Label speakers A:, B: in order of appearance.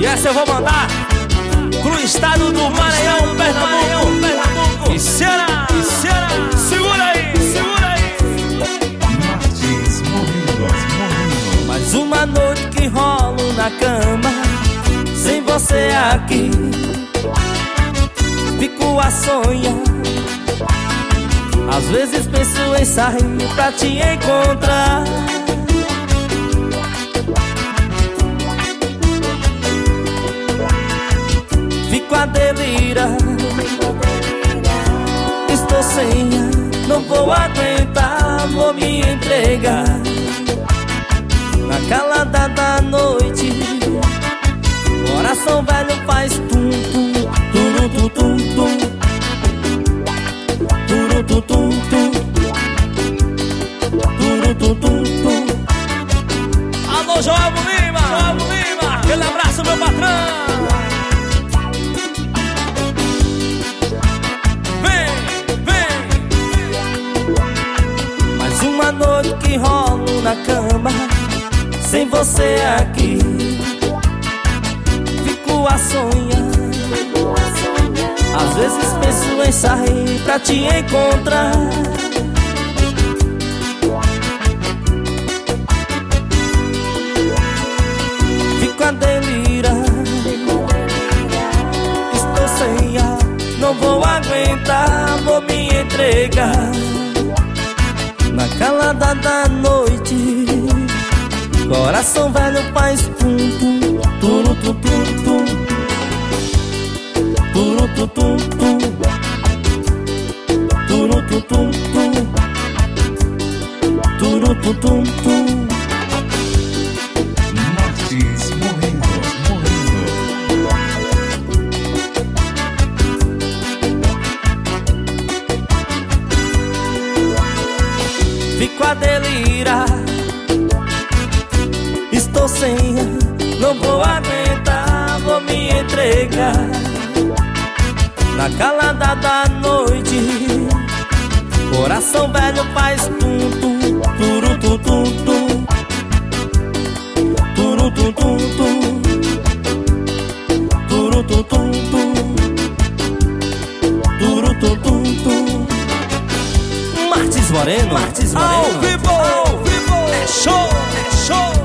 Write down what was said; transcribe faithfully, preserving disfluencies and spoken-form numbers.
A: E essa eu vou mandar pro estado do Maranhão, Pernambuco, Pernambuco e Ceará, e Ceará. Segura aí, segura aí.
B: Martins morrendo, morrendo.
A: Mais uma noite que rolo na cama, sem você aqui, fico a sonhar. Às vezes penso em sair pra te encontrar. Fico a delirar, estou sem ar, não vou aguentar, vou me entregar. Na calada da noite, coração velho faz tum-tum, tum-tum-tum-tum, tum-tum-tum-tum, tum-tum-tum-tum. Alô, João Lima, João Lima, aquele abraço, meu patrão. Uma noite que rolo na cama, sem você aqui, fico a sonhar. Às vezes penso em sair pra te encontrar. Fico a delirar, estou sem ar, não vou aguentar, vou me entregar. Na calada da noite, coração velho faz tum-tum, tum-tum-tum-tum, tum-tum-tum-tum, tum-tum-tum-tum, tum-tum-tum-tum.
B: Martins morrendo, morrendo.
A: Fico a delirar, estou sem ar, não vou aguentar, vou me entregar. Na calada da noite, coração velho faz tum-tum, turu-tum-tum-tum, turu-tum-tum-tum, turu-tum-tum-tum, turu-tum-tum-tum. Martins Moreno, Martins Moreno, ao vivo, ao vivo, é show, é show.